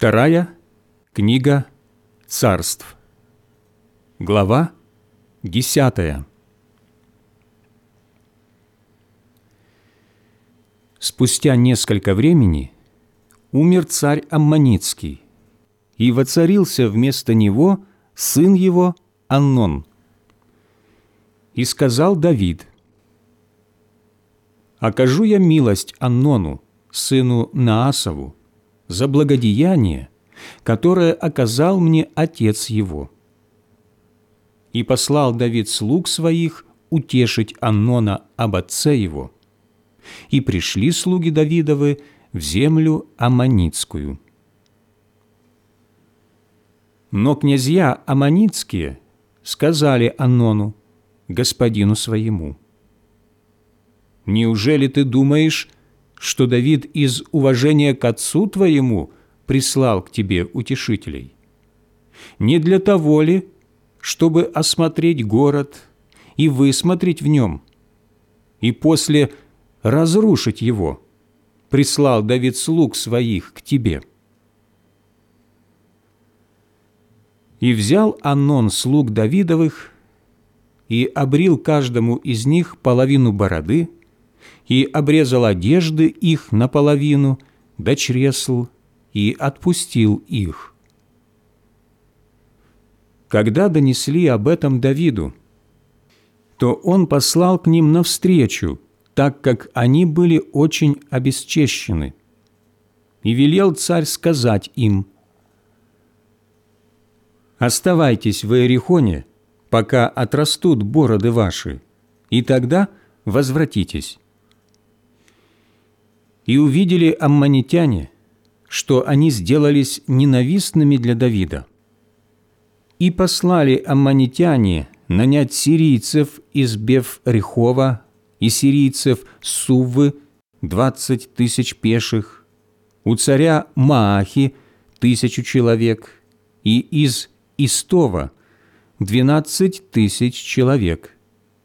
Вторая книга Царств. Глава 10. Спустя несколько времени умер царь Аммонитский, и воцарился вместо него сын его Амнон. И сказал Давид: «Окажу я милость Амнону, сыну Наасову, за благодеяние, которое оказал мне отец его». И послал Давид слуг своих утешить Амнона об отце его. И пришли слуги Давидовы в землю Аммонитскую. Но князья аммонитские сказали Амнону, господину своему: «Неужели ты думаешь, что Давид из уважения к отцу твоему прислал к тебе утешителей? Не для того ли, чтобы осмотреть город и высмотреть в нем, и после разрушить его, прислал Давид слуг своих к тебе?» И взял Амнон слуг Давидовых и обрил каждому из них половину бороды, и обрезал одежды их наполовину до чресл, и отпустил их. Когда донесли об этом Давиду, то он послал к ним навстречу, так как они были очень обесчещены. И велел царь сказать им: «Оставайтесь в Иерихоне, пока отрастут бороды ваши, и тогда возвратитесь». И увидели аммонитяне, что они сделались ненавистными для Давида. И послали аммонитяне нанять сирийцев из Беф-Рехова и сирийцев с Суввы 20 тысяч пеших, у царя Маахи 1000 человек, и из Истова 12 тысяч человек.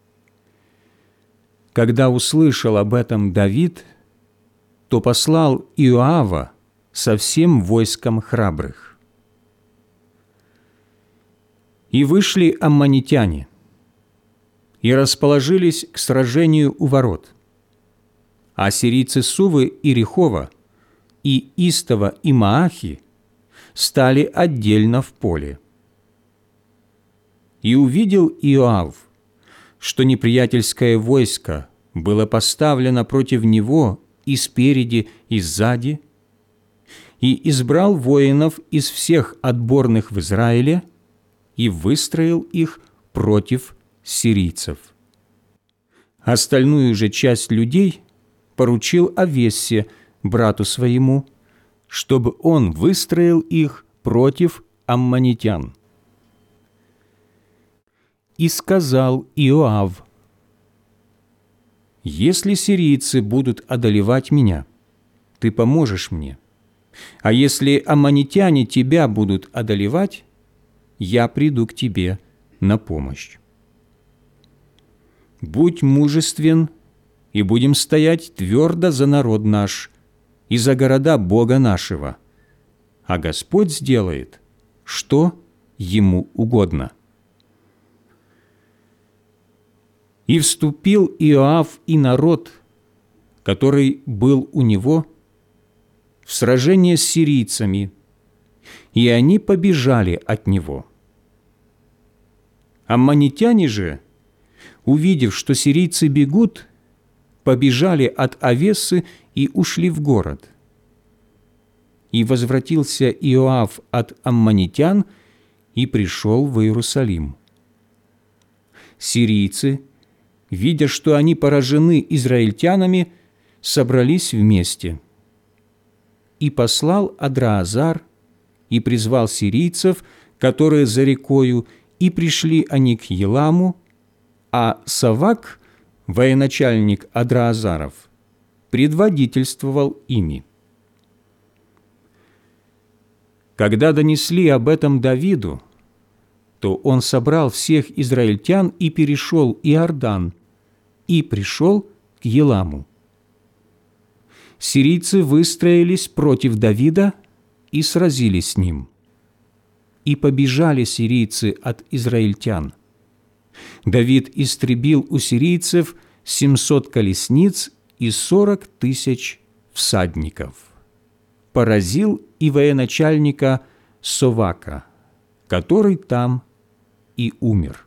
Когда услышал об этом Давид, то послал Иоава со всем войском храбрых. И вышли аммонитяне, и расположились к сражению у ворот. А сирийцы Сувы и Рехова, и Истова и Маахи стали отдельно в поле. И увидел Иоав, что неприятельское войско было поставлено против него и спереди, и сзади, и избрал воинов из всех отборных в Израиле и выстроил их против сирийцев. Остальную же часть людей поручил Авессе, брату своему, чтобы он выстроил их против аммонитян. И сказал Иоав: «Если сирийцы будут одолевать меня, ты поможешь мне, а если аммонитяне тебя будут одолевать, я приду к тебе на помощь. Будь мужествен, и будем стоять твердо за народ наш и за города Бога нашего, а Господь сделает, что Ему угодно». И вступил Иоав и народ, который был у него, в сражение с сирийцами, и они побежали от него. Аммонитяне же, увидев, что сирийцы бегут, побежали от Авессы и ушли в город. И возвратился Иоав от аммонитян и пришел в Иерусалим. Сирийцы, видя, что они поражены израильтянами, собрались вместе. И послал Адраазар, и призвал сирийцев, которые за рекою, и пришли они к Еламу, а Савак, военачальник Адраазаров, предводительствовал ими. Когда донесли об этом Давиду, то он собрал всех израильтян и перешел Иордан, и пришел к Еламу. Сирийцы выстроились против Давида и сразились с ним. И побежали сирийцы от израильтян. Давид истребил у сирийцев 700 колесниц и 40 тысяч всадников. Поразил и военачальника Совака, который там и умер.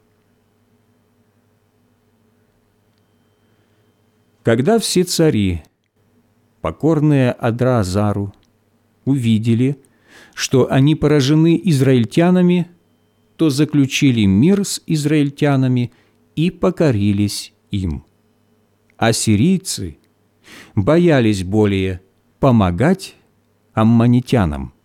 Когда все цари, покорные Адраазару, увидели, что они поражены израильтянами, то заключили мир с израильтянами и покорились им. А сирийцы боялись более помогать аммонитянам.